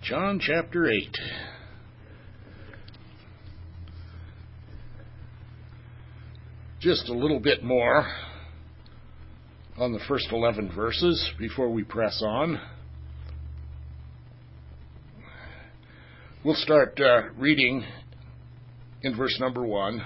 John chapter 8. Just a little bit more on the first 11 verses before we press on. We'll start reading in verse number 1.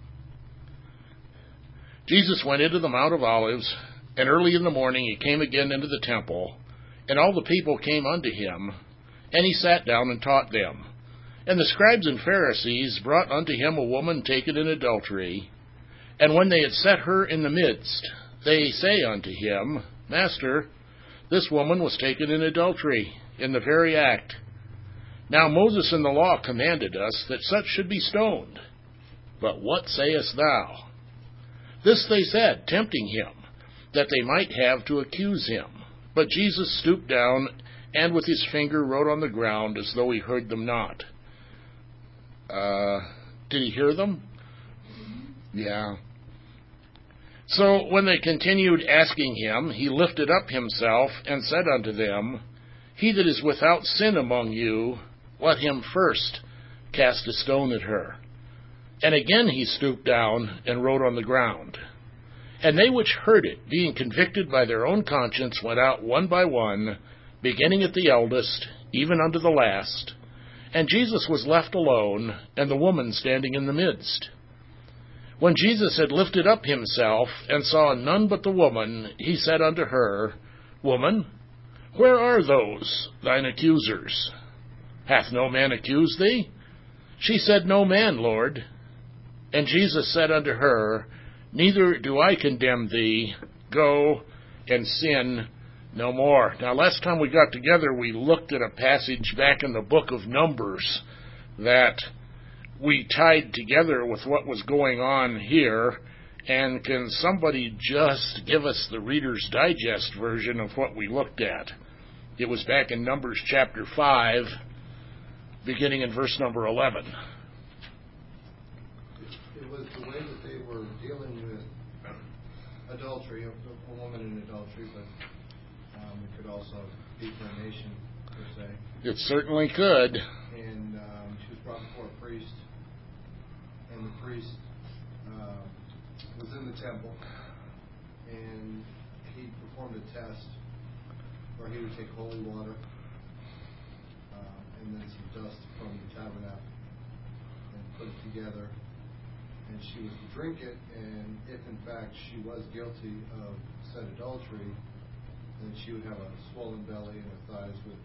Jesus went into the Mount of Olives, and early in the morning he came again into the temple, and all the people came unto him, and he sat down and taught them. And the scribes and Pharisees brought unto him a woman taken in adultery, and when they had set her in the midst, they say unto him, Master, this woman was taken in adultery, in the very act. Now Moses in the law commanded us that such should be stoned. But what sayest thou? This they said, tempting him, that they might have to accuse him. But Jesus stooped down, and with his finger wrote on the ground, as though he heard them not. Did he hear them? Yeah. So when they continued asking him, he lifted up himself, and said unto them, He that is without sin among you, let him first cast a stone at her. And again he stooped down, and wrote on the ground. And they which heard it, being convicted by their own conscience, went out one by one, beginning at the eldest, even unto the last. And Jesus was left alone, and the woman standing in the midst. When Jesus had lifted up himself, and saw none but the woman, he said unto her, Woman, where are those thine accusers? Hath no man accused thee? She said, No man, Lord. And Jesus said unto her, Neither do I condemn thee. Go and sin no more. Now, last time we got together, we looked at a passage back in the book of Numbers that we tied together with what was going on here. And can somebody just give us the Reader's Digest version of what we looked at? It was back in Numbers chapter 5, beginning in verse number 11. It was the way that they were dealing with adultery, a woman in adultery, but it could also be fornication, per se. It certainly could. And she was brought before a priest, and the priest was in the temple, and he performed a test where he would take holy water and then some dust from the tabernacle and put it together, and she was to drink it, and if in fact she was guilty of said adultery, then she would have a swollen belly and her thighs would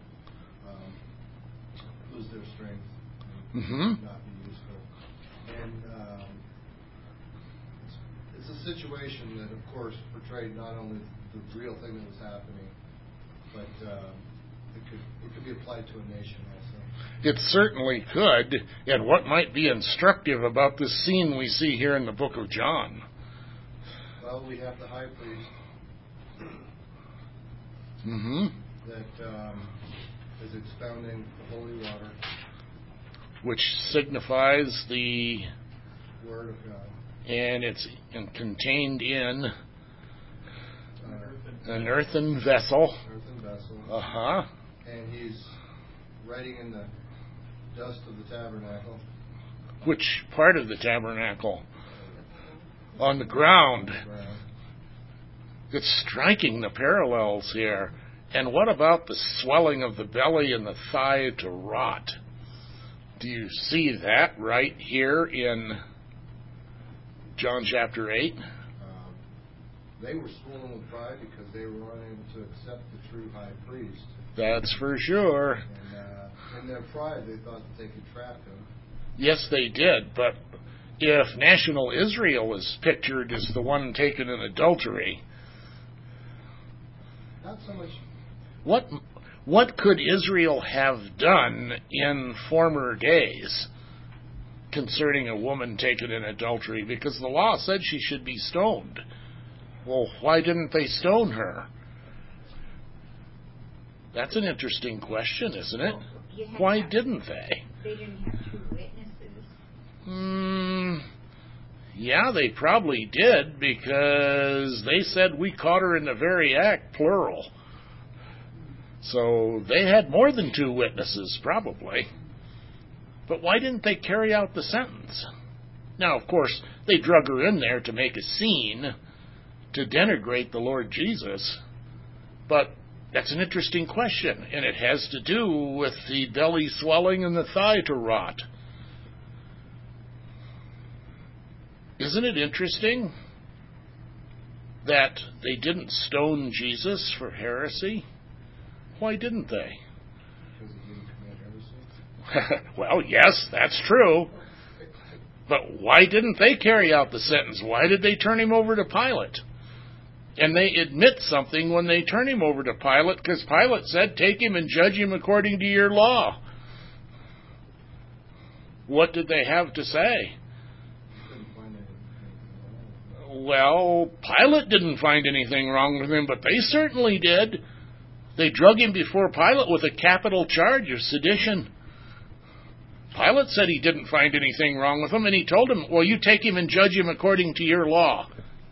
lose their strength and not be useful. And it's a situation that, of course, portrayed not only the real thing that was happening, but it could be applied to a nation also. It certainly could. And what might be instructive about this scene we see here in the book of John? Well, we have the high priest that is expounding the holy water, which signifies the Word of God. And it's contained in an earthen vessel. And he's writing in the dust of the tabernacle. Which part of the tabernacle? On the ground. It's striking the parallels here. And what about the swelling of the belly and the thigh to rot? Do you see that right here in John chapter 8? They were swollen with pride because they were unable to accept the true high priest. That's for sure. And in their pride, they thought that they could trap him. Yes, they did. But if national Israel is pictured as the one taken in adultery, not so much. What could Israel have done in former days concerning a woman taken in adultery? Because the law said she should be stoned. Well, why didn't they stone her? That's an interesting question, isn't it? Why didn't they? They didn't have two witnesses. Yeah, they probably did, because they said we caught her in the very act, plural. So they had more than 2 witnesses, probably. But why didn't they carry out the sentence? Now, of course, they drug her in there to make a scene, to denigrate the Lord Jesus. But that's an interesting question, and it has to do with the belly swelling and the thigh to rot. Isn't it interesting that they didn't stone Jesus for heresy? Why didn't they? Because he didn't commit heresy? Well, yes, that's true. But why didn't they carry out the sentence? Why did they turn him over to Pilate? And they admit something when they turn him over to Pilate, because Pilate said, take him and judge him according to your law. What did they have to say? Well, Pilate didn't find anything wrong with him, but they certainly did. They drug him before Pilate with a capital charge of sedition. Pilate said he didn't find anything wrong with him, and he told him, well, you take him and judge him according to your law.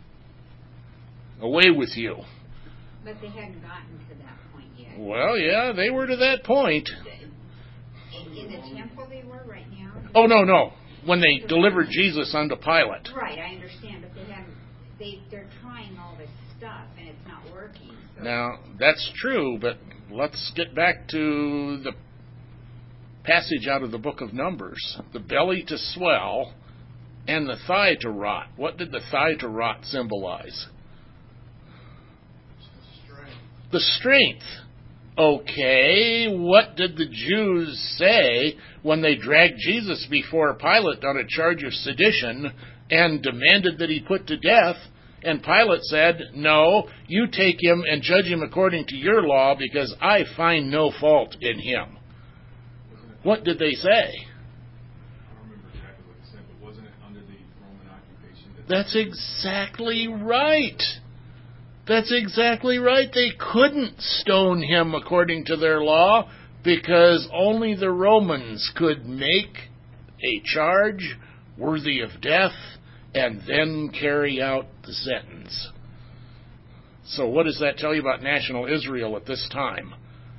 Away with you. But they hadn't gotten to that point yet. Well, yeah, they were to that point. In the temple they were right now? Oh, no. When they delivered Jesus unto Pilate. Right, I understand, but they're trying all this stuff, and it's not working. So. Now, that's true, but let's get back to the passage out of the book of Numbers. The belly to swell and the thigh to rot. What did the thigh to rot symbolize? The strength. Okay, what did the Jews say when they dragged Jesus before Pilate on a charge of sedition and demanded that he put to death? And Pilate said, no, you take him and judge him according to your law because I find no fault in him. What did they say? I don't remember exactly what they said, but wasn't it under the Roman occupation? That's exactly right. That's exactly right. They couldn't stone him according to their law because only the Romans could make a charge worthy of death and then carry out the sentence. So what does that tell you about national Israel at this time?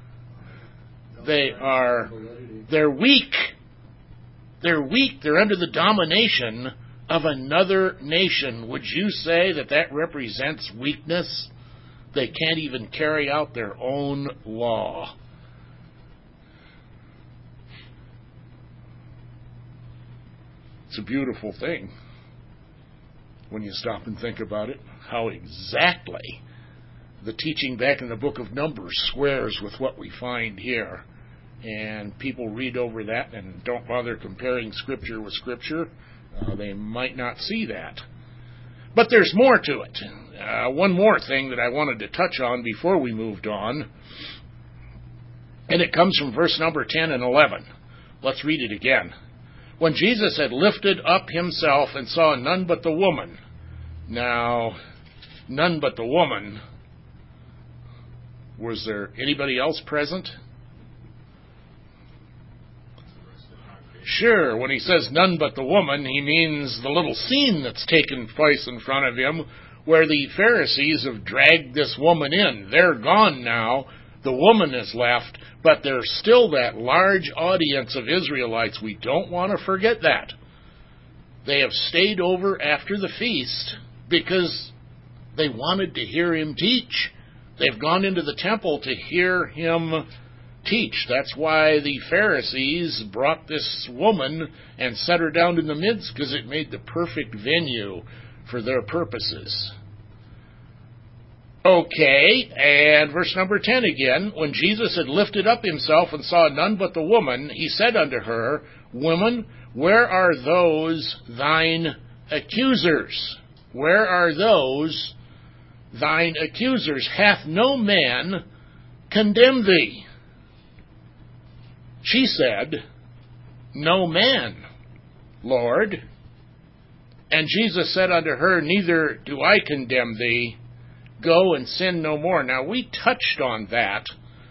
They're weak. They're weak. They're under the domination of another nation. Would you say that represents weakness? They can't even carry out their own law. It's a beautiful thing when you stop and think about it, how exactly the teaching back in the book of Numbers squares with what we find here. And people read over that and don't bother comparing Scripture with Scripture. They might not see that. But there's more to it. One more thing that I wanted to touch on before we moved on. And it comes from verse number 10 and 11. Let's read it again. When Jesus had lifted up himself and saw none but the woman. Now, none but the woman. Was there anybody else present? Sure, when he says none but the woman, he means the little scene that's taken place in front of him where the Pharisees have dragged this woman in. They're gone now. The woman is left, but there's still that large audience of Israelites. We don't want to forget that. They have stayed over after the feast because they wanted to hear him teach. They've gone into the temple to hear him teach. That's why the Pharisees brought this woman and set her down in the midst, because it made the perfect venue for their purposes. Okay, and verse number 10 again. When Jesus had lifted up himself and saw none but the woman, he said unto her, Woman, where are those thine accusers? Where are those thine accusers? Hath no man condemned thee? She said, No man, Lord. And Jesus said unto her, Neither do I condemn thee. Go and sin no more. Now, we touched on that.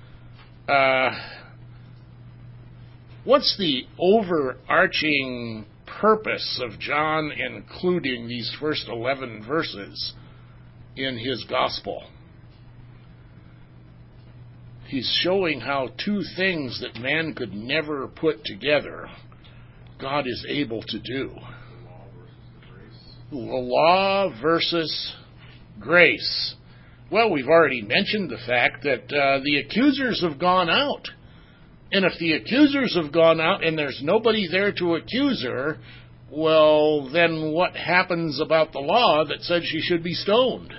What's the overarching purpose of John including these first 11 verses in his gospel? He's showing how two things that man could never put together, God is able to do. The law versus the grace. The law versus grace. Well, we've already mentioned the fact that the accusers have gone out. And if the accusers have gone out and there's nobody there to accuse her, well, then what happens about the law that said she should be stoned?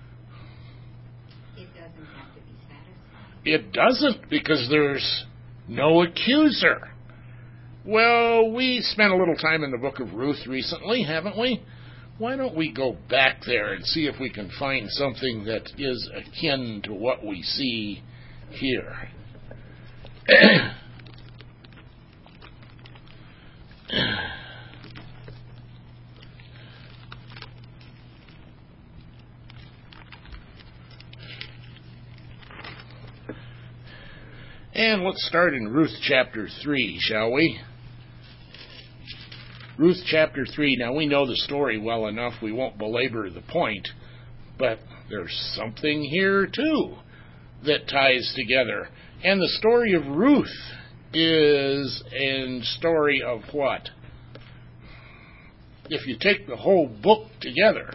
It doesn't have to be satisfied. It doesn't, because there's no accuser. Well, we spent a little time in the book of Ruth recently, haven't we? Why don't we go back there and see if we can find something that is akin to what we see here. And let's start in Ruth chapter 3, shall we? Ruth chapter 3. Now, we know the story well enough, we won't belabor the point, but there's something here, too, that ties together. And the story of Ruth is a story of what? If you take the whole book together,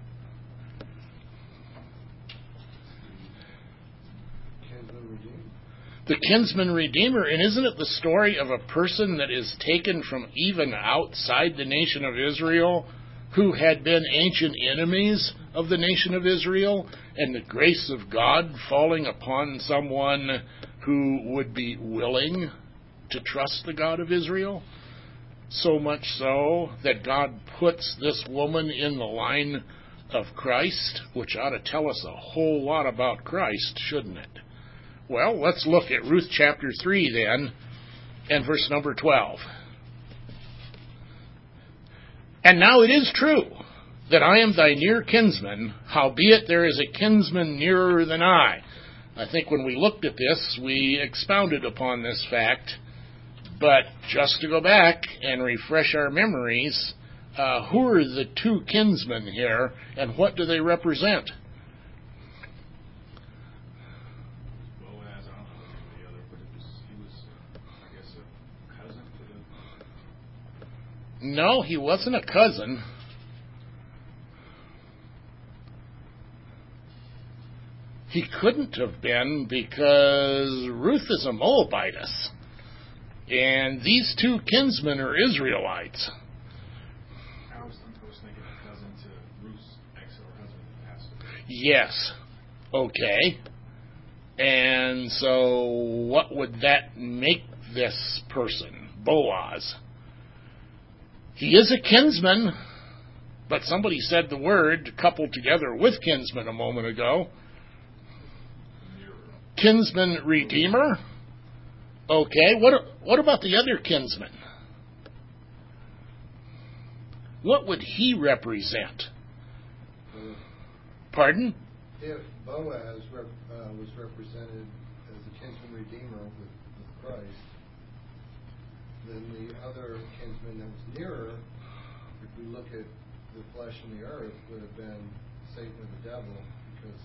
the kinsman redeemer. And isn't it the story of a person that is taken from even outside the nation of Israel, who had been ancient enemies of the nation of Israel, and the grace of God falling upon someone who would be willing to trust the God of Israel? So much so that God puts this woman in the line of Christ, which ought to tell us a whole lot about Christ, shouldn't it? Well, let's look at Ruth chapter 3 then, and verse number 12. And now it is true that I am thy near kinsman, howbeit there is a kinsman nearer than I. I think when we looked at this, we expounded upon this fact, but just to go back and refresh our memories, who are the two kinsmen here, and what do they represent? No, he wasn't a cousin. He couldn't have been, because Ruth is a Moabitess. And these two kinsmen are Israelites. I was thinking a cousin to Ruth's ex or husband that passed away. Yes. Okay. And so what would that make this person? Boaz. He is a kinsman, but somebody said the word coupled together with kinsman a moment ago. Kinsman redeemer? Okay, what about the other kinsman? What would he represent? Pardon? If Boaz was represented as a kinsman redeemer with Christ, then the other kinsman that was nearer, if we look at the flesh and the earth, would have been Satan or the devil, because...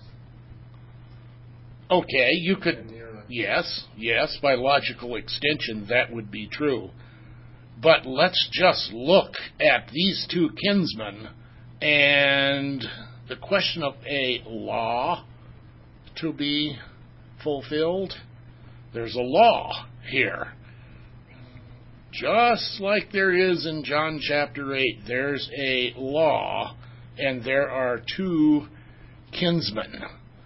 Okay, you could... Yes, by logical extension, that would be true. But let's just look at these two kinsmen and the question of a law to be fulfilled. There's a law here. Just like there is in John chapter 8, there's a law, and there are two kinsmen.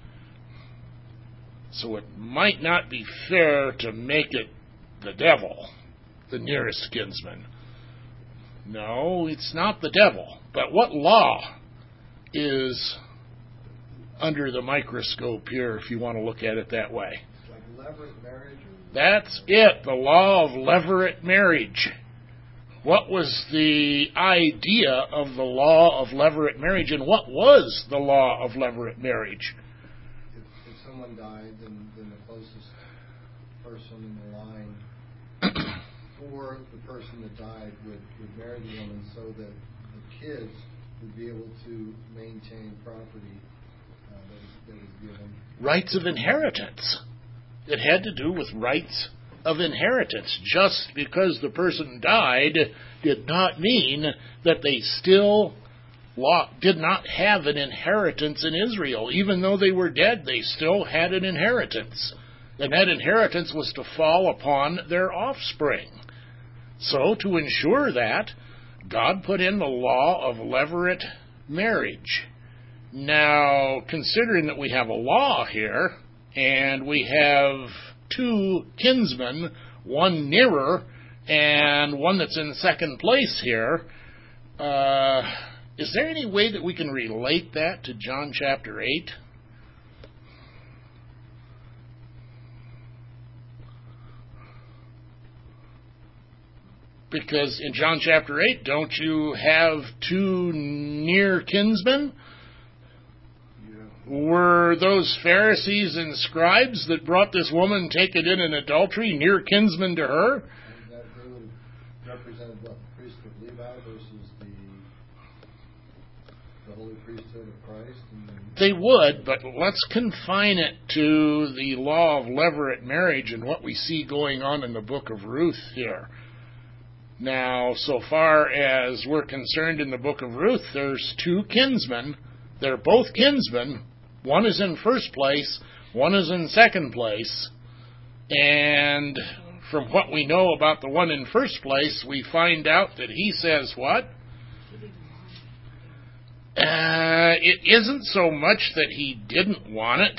So it might not be fair to make it the devil, the nearest kinsman. No, it's not the devil. But what law is under the microscope here, if you want to look at it that way? Like levirate marriage? That's it, the law of levirate marriage. What was the idea of the law of levirate marriage, and what was the law of levirate marriage? If someone died, then the closest person in the line for the person that died would marry the woman, so that the kids would be able to maintain property that was given. Rights of inheritance. It had to do with rights of inheritance. Just because the person died did not mean that they still did not have an inheritance in Israel. Even though they were dead, they still had an inheritance. And that inheritance was to fall upon their offspring. So, to ensure that, God put in the law of levirate marriage. Now, considering that we have a law here, and we have two kinsmen, one nearer and one that's in second place here, is there any way that we can relate that to John chapter 8? Because in John chapter 8, don't you have two near kinsmen? Yeah. Were those Pharisees and scribes that brought this woman taken in adultery near kinsmen to her? And that they would have represented what? The priest of Levi versus the holy priesthood of Christ? They would, but let's confine it to the law of levirate marriage and what we see going on in the book of Ruth here. Now, so far as we're concerned in the book of Ruth, there's two kinsmen. They're both kinsmen. One is in first place, one is in second place. And from what we know about the one in first place, we find out that he says what? It isn't so much that he didn't want it.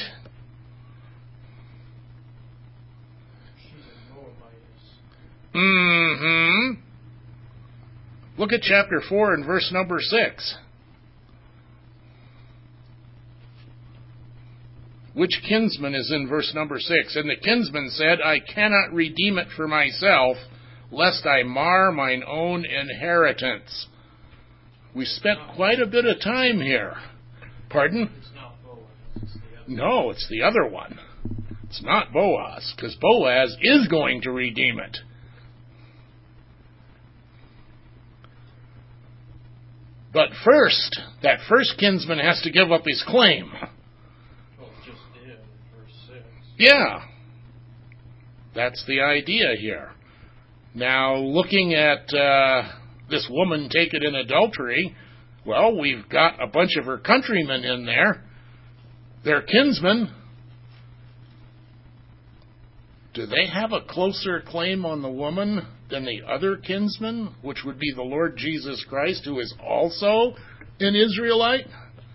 Mm-hmm. Look at chapter 4 and verse number 6. Which kinsman is in verse number 6? And the kinsman said, I cannot redeem it for myself, lest I mar mine own inheritance. We spent quite a bit of time here. Pardon? It's not Boaz. It's the other. No, it's the other one. It's not Boaz, because Boaz is going to redeem it. But first, that first kinsman has to give up his claim. Well, it just did in verse 6. Yeah. That's the idea here. Now, looking at this woman taken in adultery, well, we've got a bunch of her countrymen in there. They're kinsmen. Do they have a closer claim on the woman than the other kinsman, which would be the Lord Jesus Christ, who is also an Israelite?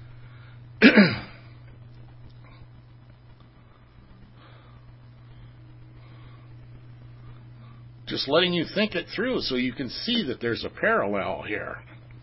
Just letting you think it through so you can see that there's a parallel here.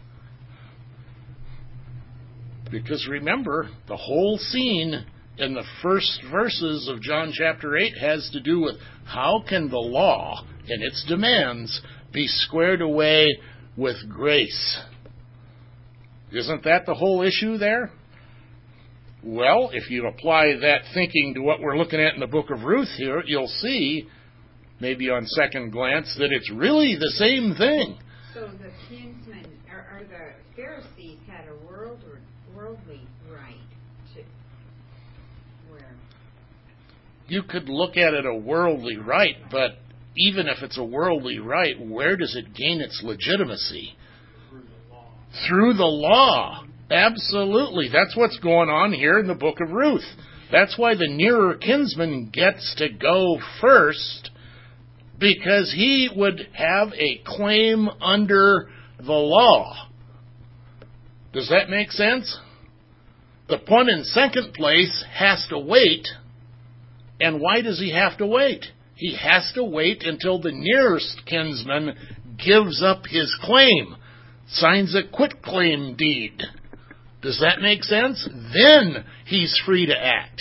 Because remember, the whole scene in the first verses of John chapter 8 has to do with how can the law and its demands be squared away with grace. Isn't that the whole issue there? Well, if you apply that thinking to what we're looking at in the book of Ruth here, you'll see, maybe on second glance, that it's really the same thing. So the kinsmen, or the Pharisees had a worldly right to where? You could look at it a worldly right, but even if it's a worldly right, where does it gain its legitimacy? Through the law. Through the law. Absolutely. That's what's going on here in the book of Ruth. That's why the nearer kinsman gets to go first, because he would have a claim under the law. Does that make sense? The one in second place has to wait. And why does he have to wait? He has to wait until the nearest kinsman gives up his claim, signs a quitclaim deed. Does that make sense? Then he's free to act.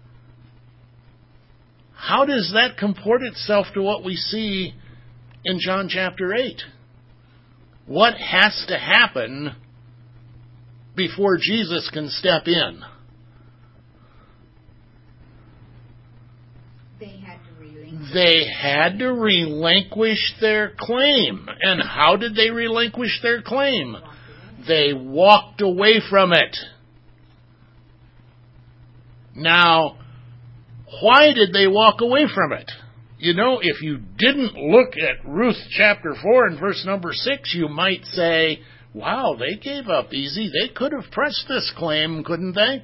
How does that comport itself to what we see in John chapter 8? What has to happen before Jesus can step in? They had to relinquish their claim. And how did they relinquish their claim? They walked away from it. Now, Why did they walk away from it? You know, if you didn't look at Ruth chapter 4 and verse number 6, you might say, wow, they gave up easy. They could have pressed this claim, couldn't they?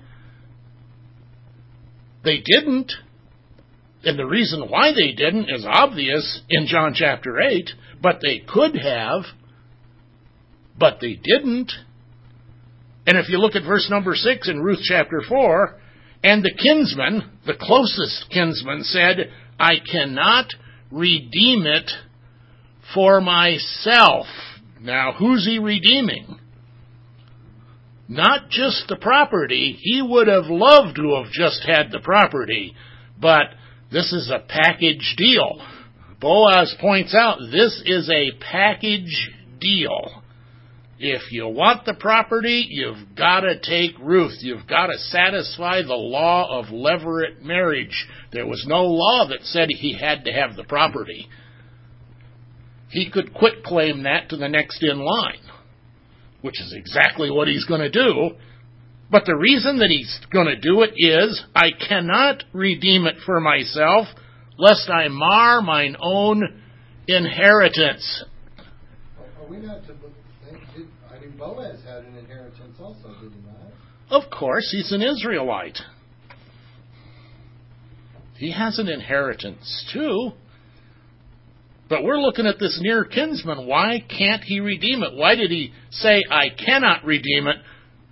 They didn't. And the reason why they didn't is obvious in John chapter 8, but they could have, but they didn't. And if you look at verse number 6 in Ruth chapter 4, and the kinsman, the closest kinsman, said, I cannot redeem it for myself. Now, who's he redeeming? Not just the property. He would have loved to have just had the property, but this is a package deal. Boaz points out this is a package deal. If you want the property, you've got to take Ruth. You've got to satisfy the law of levirate marriage. There was no law that said he had to have the property. He could quit claim that to the next in line, which is exactly what he's going to do. But the reason that he's going to do it is, I cannot redeem it for myself, lest I mar mine own inheritance. Are we not to think, Boaz had an inheritance also, did he not? Of course, he's an Israelite. He has an inheritance too. But we're looking at this near kinsman. Why can't he redeem it? Why did he say, I cannot redeem it,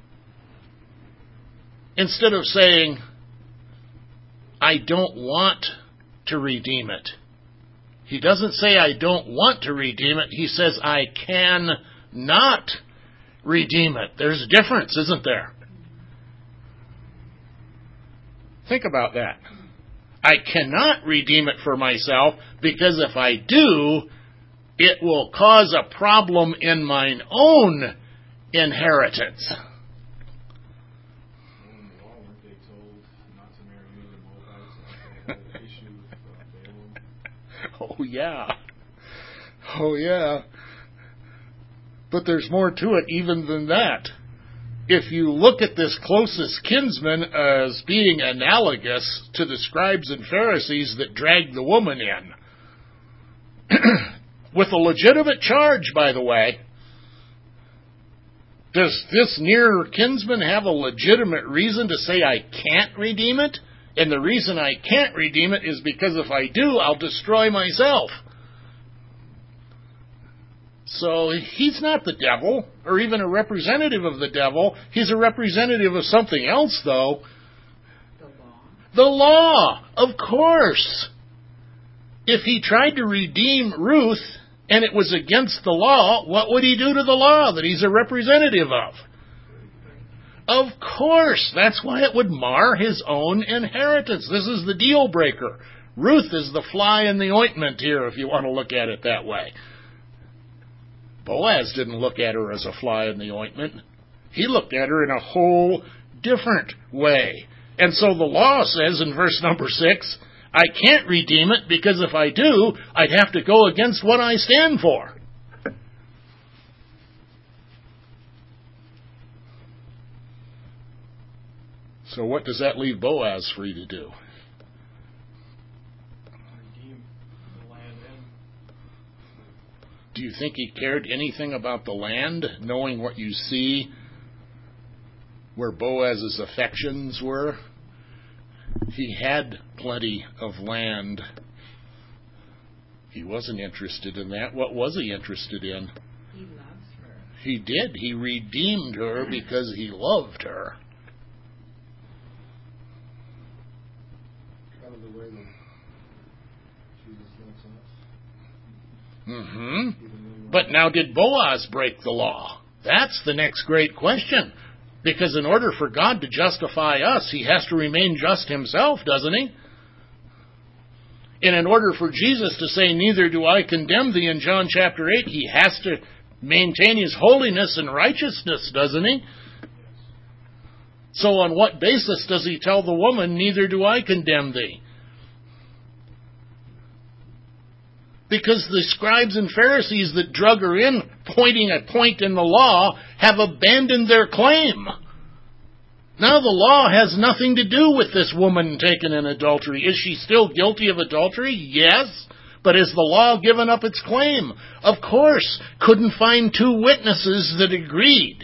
instead of saying, I don't want to redeem it? He doesn't say, I don't want to redeem it. He says, I cannot redeem it. There's a difference, isn't there? Think about that. I cannot redeem it for myself, because if I do, it will cause a problem in mine own inheritance. In the law, weren't they told not to marry the Moabites after the issue with Balaam? Oh, yeah. Oh, yeah. But there's more to it even than that. If you look at this closest kinsman as being analogous to the scribes and Pharisees that dragged the woman in, with a legitimate charge, by the way, does this near kinsman have a legitimate reason to say I can't redeem it? And the reason I can't redeem it is because if I do, I'll destroy myself. So he's not the devil, or even a representative of the devil. He's a representative of something else, though. The law. The law, of course. If he tried to redeem Ruth, and it was against the law, what would he do to the law that he's a representative of? Of course, that's why it would mar his own inheritance. This is the deal breaker. Ruth is the fly in the ointment here, if you want to look at it that way. Boaz didn't look at her as a fly in the ointment. He looked at her in a whole different way. And so the law says in verse number 6, I can't redeem it because if I do, I'd have to go against what I stand for. So what does that leave Boaz free to do? Redeem the land and Do you think he cared anything about the land, knowing what you see where Boaz's affections were? He had plenty of land. He wasn't interested in that. What was he interested in? He loves her. He did. He redeemed her because he loved her. Kind of the way that Jesus loves us. Mm-hmm. Even But now, did Boaz break the law? That's the next great question. Because in order for God to justify us, he has to remain just himself, doesn't he? And in order for Jesus to say, neither do I condemn thee in John chapter 8, he has to maintain his holiness and righteousness, doesn't he? So on what basis does he tell the woman, neither do I condemn thee? Because the scribes and Pharisees that drug her in, pointing a point in the law, have abandoned their claim. Now the law has nothing to do with this woman taken in adultery. Is she still guilty of adultery? Yes. But has the law given up its claim? Of course. Couldn't find two witnesses that agreed.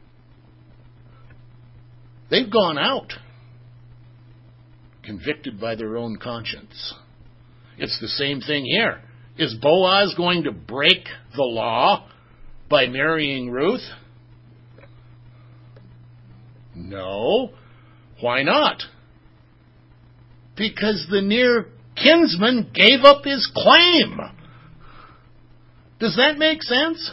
They've gone out, convicted by their own conscience. It's the same thing here. Is Boaz going to break the law by marrying Ruth? No. Why not? Because the near kinsman gave up his claim. Does that make sense?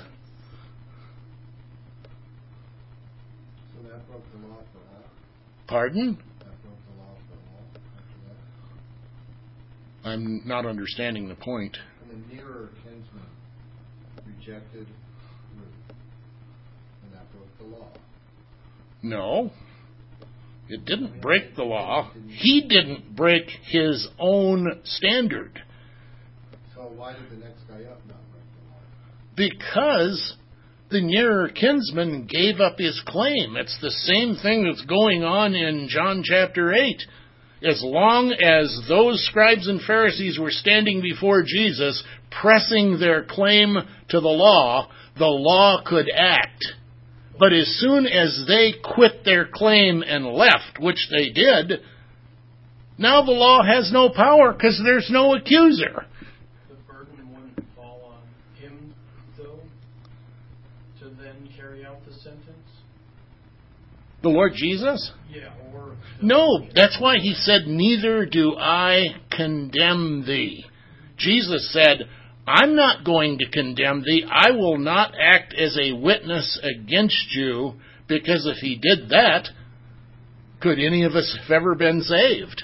So that broke the law for all? Pardon? That broke the law for all after that? I'm not understanding the point. And the nearer kinsman rejected Ruth, and that broke the law. No. It didn't break the law. He didn't break his own standard. So why did the next guy up not break the law? Because the nearer kinsman gave up his claim. It's the same thing that's going on in John chapter 8. As long as those scribes and Pharisees were standing before Jesus, pressing their claim to the law could act. But as soon as they quit their claim and left, which they did, now the law has no power because there's no accuser. The burden wouldn't fall on him, though, to then carry out the sentence? The Lord Jesus? Yeah, or... No, that's why he said, neither do I condemn thee. Jesus said, I'm not going to condemn thee. I will not act as a witness against you, because if he did that, could any of us have ever been saved?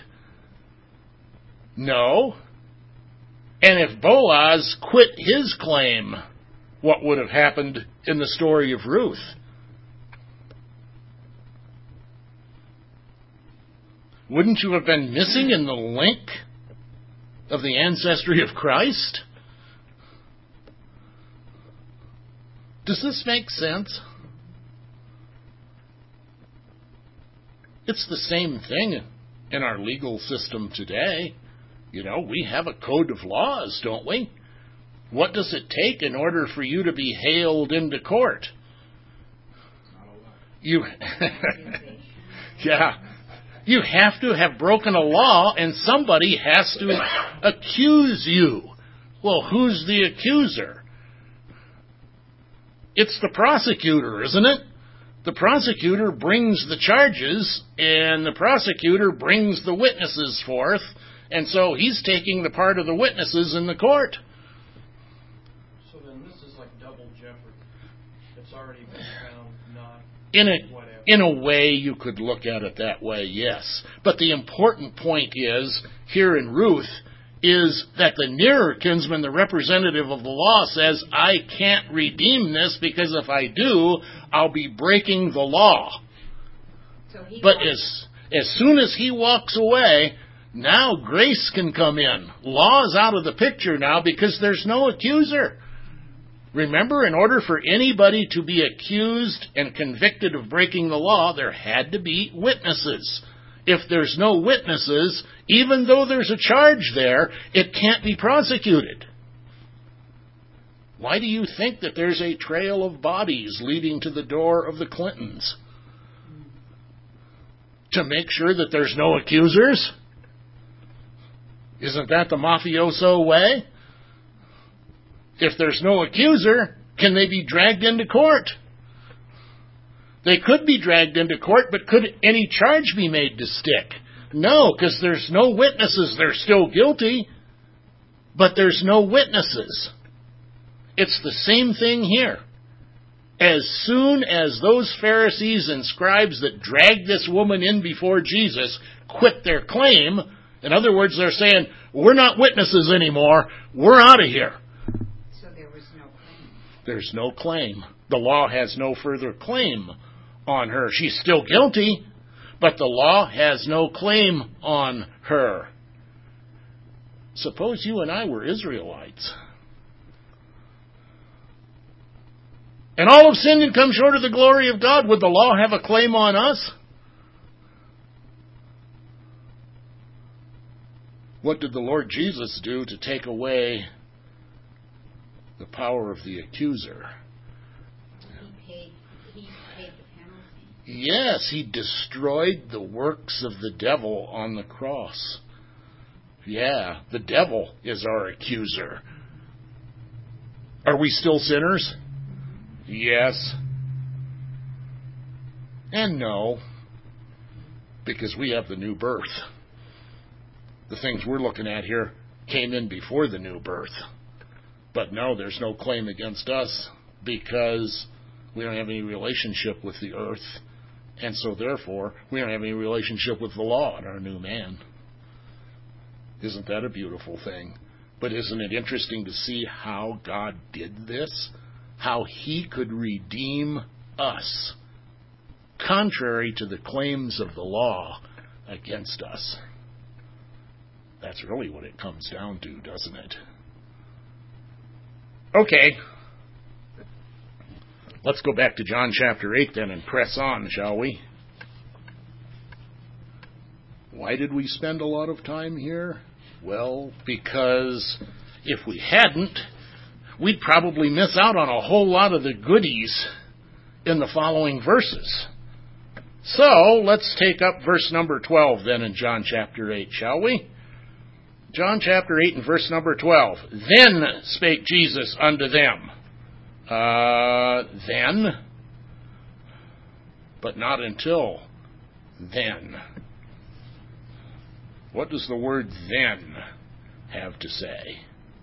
No. And if Boaz quit his claim, what would have happened in the story of Ruth? Wouldn't you have been missing in the link of the ancestry of Christ? Does this make sense? It's the same thing in our legal system today. You know, we have a code of laws, don't we? What does it take in order for you to be hailed into court? You, yeah, you have to have broken a law, and somebody has to accuse you. Well, who's the accuser? It's the prosecutor, isn't it? The prosecutor brings the charges, and the prosecutor brings the witnesses forth, and so he's taking the part of the witnesses in the court. So then this is like double jeopardy. It's already been found not whatever. In a way, you could look at it that way, yes. But the important point is, here in Ruth, is that the nearer kinsman, the representative of the law, says, I can't redeem this because if I do, I'll be breaking the law. But as soon as he walks away, now grace can come in. Law is out of the picture now because there's no accuser. Remember, in order for anybody to be accused and convicted of breaking the law, there had to be witnesses. If there's no witnesses, even though there's a charge there, it can't be prosecuted. Why do you think that there's a trail of bodies leading to the door of the Clintons? To make sure that there's no accusers? Isn't that the mafioso way? If there's no accuser, can they be dragged into court? They could be dragged into court, but could any charge be made to stick? No, because there's no witnesses. They're still guilty, but there's no witnesses. It's the same thing here. As soon as those Pharisees and scribes that dragged this woman in before Jesus quit their claim, in other words, they're saying, we're not witnesses anymore, we're out of here. So there was no claim. There's no claim. The law has no further claim on her. She's still guilty, but the law has no claim on her. Suppose you and I were Israelites, and all have sinned and come short of the glory of God. Would the law have a claim on us? What did the Lord Jesus do to take away the power of the accuser? He paid the penalty. Yes, he destroyed the works of the devil on the cross. Yeah, the devil is our accuser. Are we still sinners? Yes. And no, because we have the new birth. The things we're looking at here came in before the new birth. But no, there's no claim against us because we don't have any relationship with the earth. And so therefore, we don't have any relationship with the law in our new man. Isn't that a beautiful thing? But isn't it interesting to see how God did this? How he could redeem us, contrary to the claims of the law against us. That's really what it comes down to, doesn't it? Okay. Let's go back to John chapter 8 then and press on, shall we? Why did we spend a lot of time here? Well, because if we hadn't, we'd probably miss out on a whole lot of the goodies in the following verses. So, let's take up verse number 12 then in John chapter 8, shall we? John chapter 8 and verse number 12. Then spake Jesus unto them. Then, but not until then. What does the word then have to say?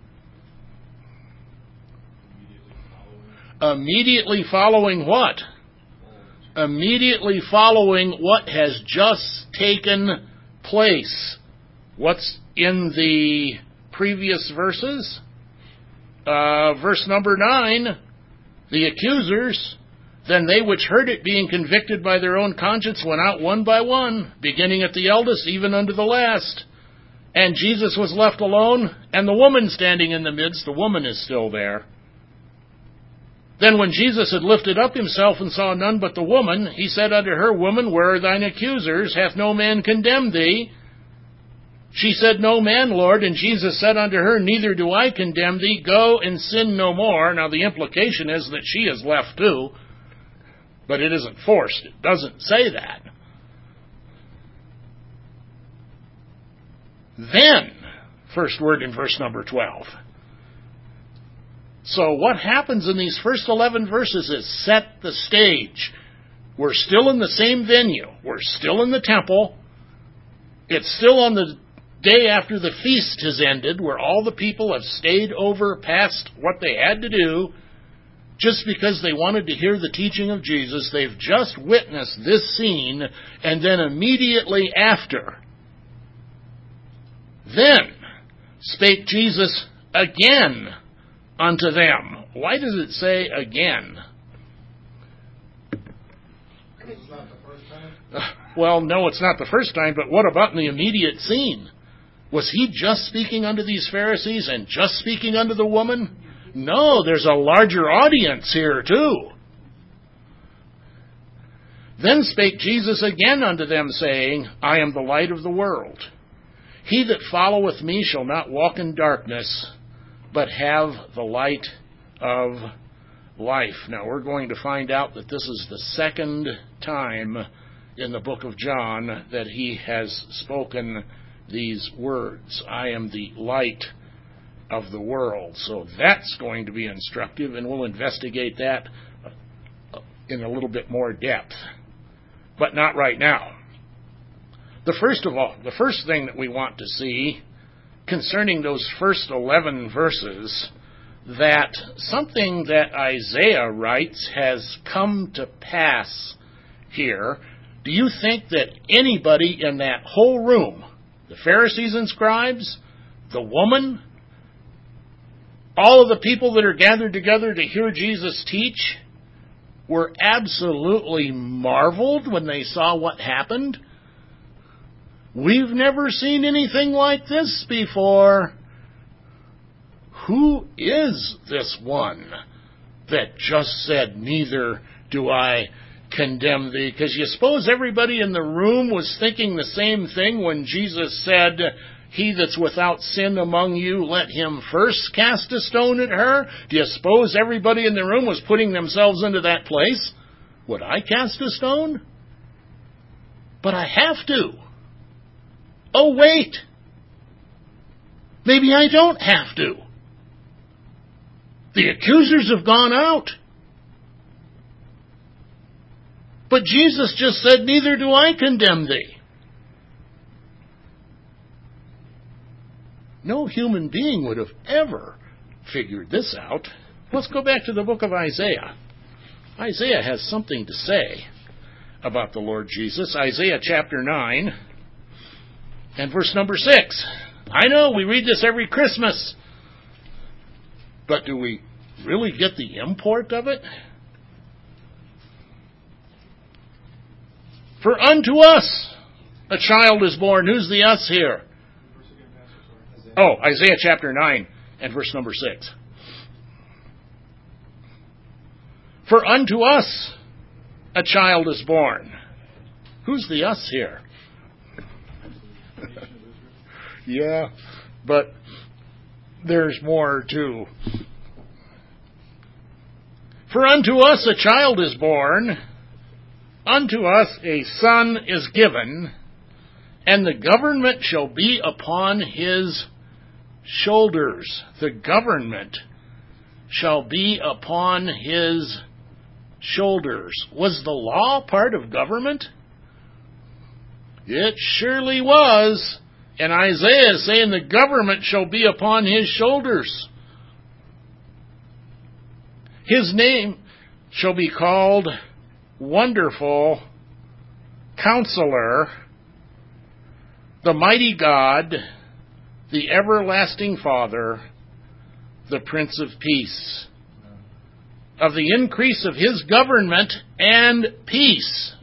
Immediately following what? Immediately following what has just taken place. What's in the previous verses? Verse number 9, the accusers, then they which heard it, being convicted by their own conscience, went out one by one, beginning at the eldest, even unto the last. And Jesus was left alone, and the woman standing in the midst. The woman is still there. Then when Jesus had lifted up himself and saw none but the woman, he said unto her, Woman, where are thine accusers? Hath no man condemned thee? She said, No man, Lord. And Jesus said unto her, Neither do I condemn thee. Go and sin no more. Now the implication is that she is left too. But it isn't forced. It doesn't say that. Then, first word in verse number 12. So what happens in these first 11 verses is set the stage. We're still in the same venue. We're still in the temple. It's still on the day after the feast has ended, where all the people have stayed over past what they had to do, just because they wanted to hear the teaching of Jesus. They've just witnessed this scene, and then immediately after, then spake Jesus again unto them. Why does it say again? This is not the first time? Well, no, it's not the first time, but what about in the immediate scene? Was he just speaking unto these Pharisees and just speaking unto the woman? No, there's a larger audience here too. Then spake Jesus again unto them, saying, I am the light of the world. He that followeth me shall not walk in darkness, but have the light of life. Now, we're going to find out that this is the second time in the book of John that he has spoken these words. I am the light of the world. So that's going to be instructive, and we'll investigate that in a little bit more depth. But not right now. The first thing that we want to see concerning those first 11 verses, that something that Isaiah writes has come to pass here. Do you think that anybody in that whole room, the Pharisees and scribes, the woman, all of the people that are gathered together to hear Jesus teach, were absolutely marveled when they saw what happened? We've never seen anything like this before. Who is this one that just said, Neither do I condemn thee? Because you suppose everybody in the room was thinking the same thing when Jesus said, He that's without sin among you, let him first cast a stone at her. Do you suppose everybody in the room was putting themselves into that place? Would I cast a stone? But I have to. Oh, wait. Maybe I don't have to. The accusers have gone out. But Jesus just said, neither do I condemn thee. No human being would have ever figured this out. Let's go back to the book of Isaiah. Isaiah has something to say about the Lord Jesus. Isaiah chapter 9 and verse number 6. I know we read this every Christmas, but do we really get the import of it? For unto us a child is born. Who's the us here? Oh, Isaiah chapter 9 and verse number 6. For unto us a child is born. Who's the us here? Yeah, but there's more too. For unto us a child is born, unto us a son is given, and the government shall be upon his shoulders. The government shall be upon his shoulders. Was the law part of government? It surely was. And Isaiah is saying the government shall be upon his shoulders. His name shall be called Wonderful Counselor, the Mighty God, the Everlasting Father, the Prince of Peace. Of the increase of his government and peace,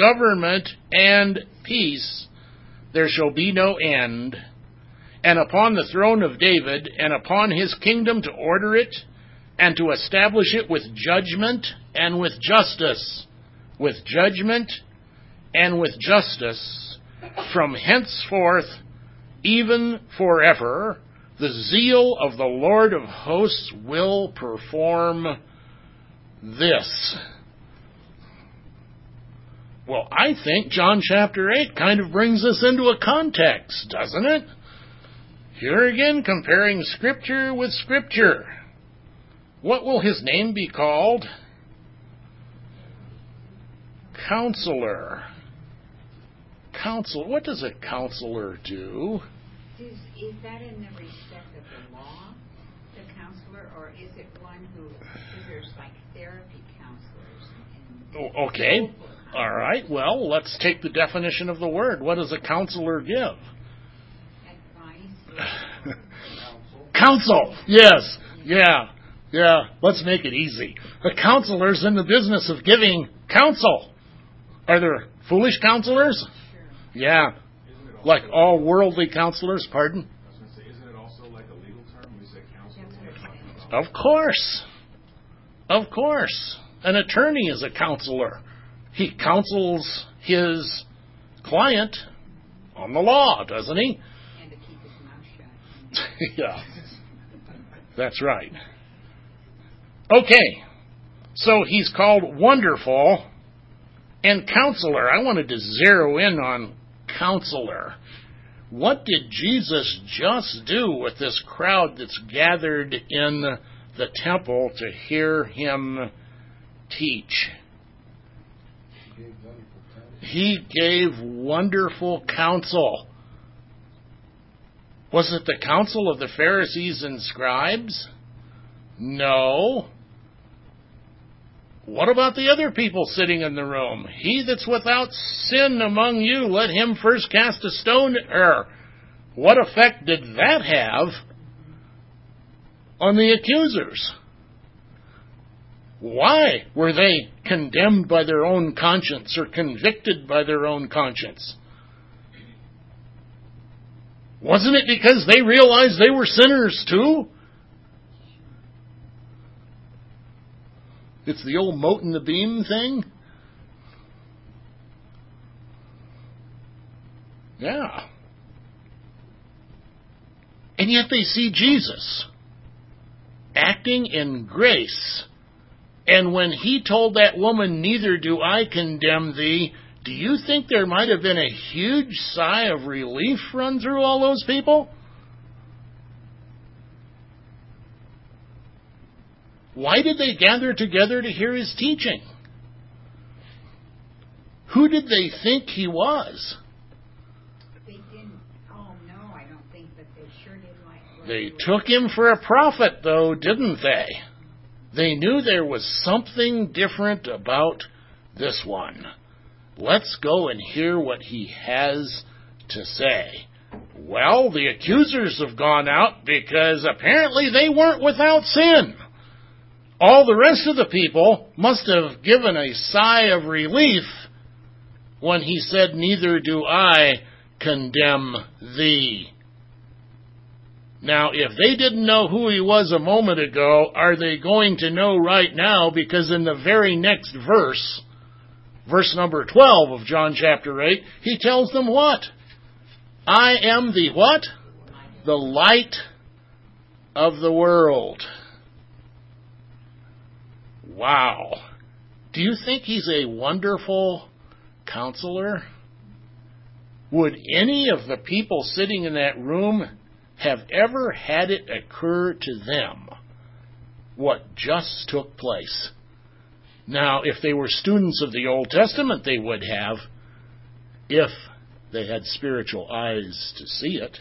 there shall be no end. And upon the throne of David, and upon his kingdom to order it, and to establish it with judgment and with justice. With judgment and with justice, from henceforth, even forever, the zeal of the Lord of hosts will perform this. Well, I think John chapter 8 kind of brings us into a context, doesn't it? Here again, comparing Scripture with Scripture. What will his name be called? Counselor. What does a counselor do? Is that in the respect of the law, the counselor, or is it one who, there's like therapy counselors? Oh, okay. All right. Well, let's take the definition of the word. What does a counselor give? Advice. Counsel. Yes. Yeah. Let's make it easy. The counselor's in the business of giving counsel. Are there foolish counselors? Sure. Yeah. Like all worldly counselors, pardon? I was going to say, isn't it also like a legal term when we say counsel? What we're talking about? Of course. An attorney is a counselor. He counsels his client on the law, doesn't he? And to keep his mouth shut. Yeah. That's right. Okay. So he's called Wonderful and Counselor. I wanted to zero in on Counselor. What did Jesus just do with this crowd that's gathered in the temple to hear him teach? He gave wonderful counsel. Was it the counsel of the Pharisees and scribes? No. What about the other people sitting in the room? He that's without sin among you, let him first cast a stone at her. What effect did that have on the accusers? Why were they condemned by their own conscience or convicted by their own conscience? Wasn't it because they realized they were sinners too? It's the old mote in the beam thing. Yeah. And yet they see Jesus acting in grace. And when he told that woman, "Neither do I condemn thee," do you think there might have been a huge sigh of relief run through all those people? Why did they gather together to hear his teaching? Who did they think he was? They didn't. Oh no, I don't think that they sure didn't like. What They he was took him for a prophet, though, didn't they? They knew there was something different about this one. Let's go and hear what he has to say. Well, the accusers have gone out because apparently they weren't without sin. All the rest of the people must have given a sigh of relief when he said, "Neither do I condemn thee." Now, if they didn't know who he was a moment ago, are they going to know right now? Because in the very next verse, verse number 12 of John chapter 8, he tells them what? I am the what? The light of the world. Wow. Do you think he's a wonderful counselor? Would any of the people sitting in that room have ever had it occur to them what just took place? Now, if they were students of the Old Testament, they would have, if they had spiritual eyes to see it.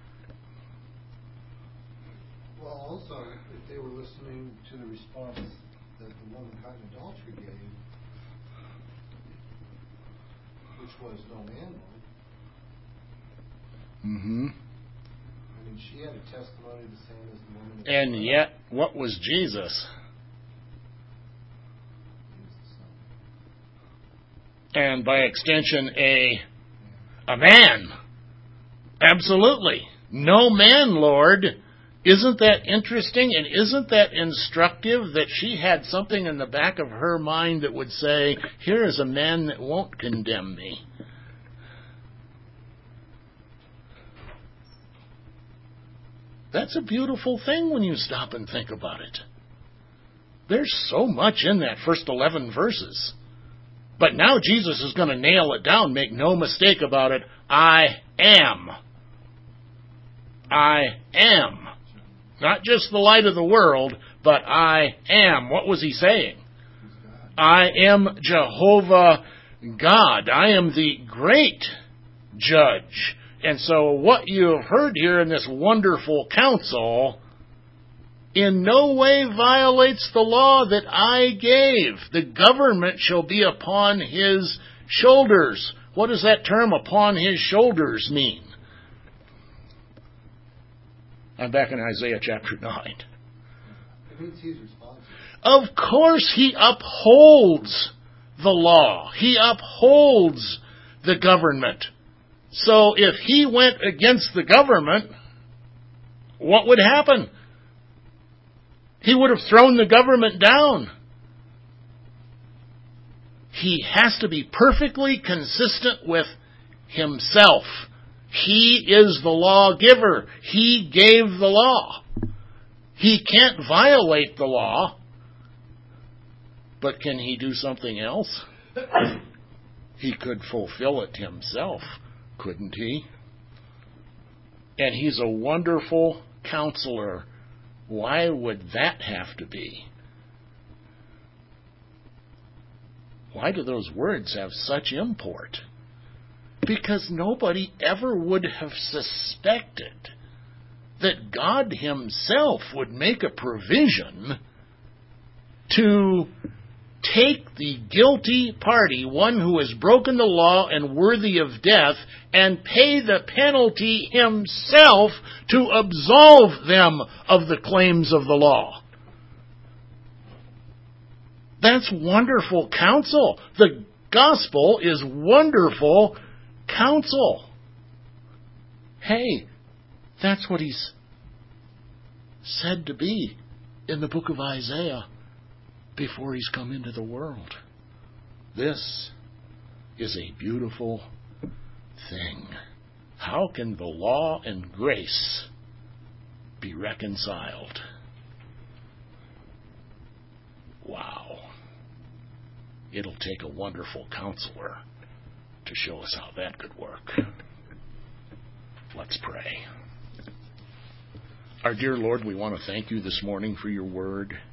Well, also, if they were listening to the response that the woman caught in adultery gave, which was no man, Lord. Mm-hmm. I mean, she had a testimony the same as the woman. And yet, what was Jesus? He was the Son. And by extension, a man. Absolutely. No man, Lord. Isn't that interesting? And isn't that instructive that she had something in the back of her mind that would say, here is a man that won't condemn me. That's a beautiful thing when you stop and think about it. There's so much in that first 11 verses. But now Jesus is going to nail it down. Make no mistake about it. I am. I am. Not just the light of the world, but I am. What was he saying? I am Jehovah God. I am the great judge. And so what you have heard here in this wonderful counsel in no way violates the law that I gave. The government shall be upon his shoulders. What does that term, upon his shoulders, mean? I'm back in Isaiah chapter 9. It means he's responsible. Of course he upholds the law. He upholds the government. So if he went against the government, what would happen? He would have thrown the government down. He has to be perfectly consistent with himself. He is the lawgiver. He gave the law. He can't violate the law. But can he do something else? He could fulfill it himself, couldn't he? And he's a wonderful counselor. Why would that have to be? Why do those words have such import? Because nobody ever would have suspected that God himself would make a provision to take the guilty party, one who has broken the law and worthy of death, and pay the penalty himself to absolve them of the claims of the law. That's wonderful counsel. The gospel is wonderful counsel. Hey, that's what he's said to be in the book of Isaiah before he's come into the world. This is a beautiful thing. How can the law and grace be reconciled. Wow. It'll take a wonderful counselor to show us how that could work. Let's pray. Our dear Lord, we want to thank you this morning for your word.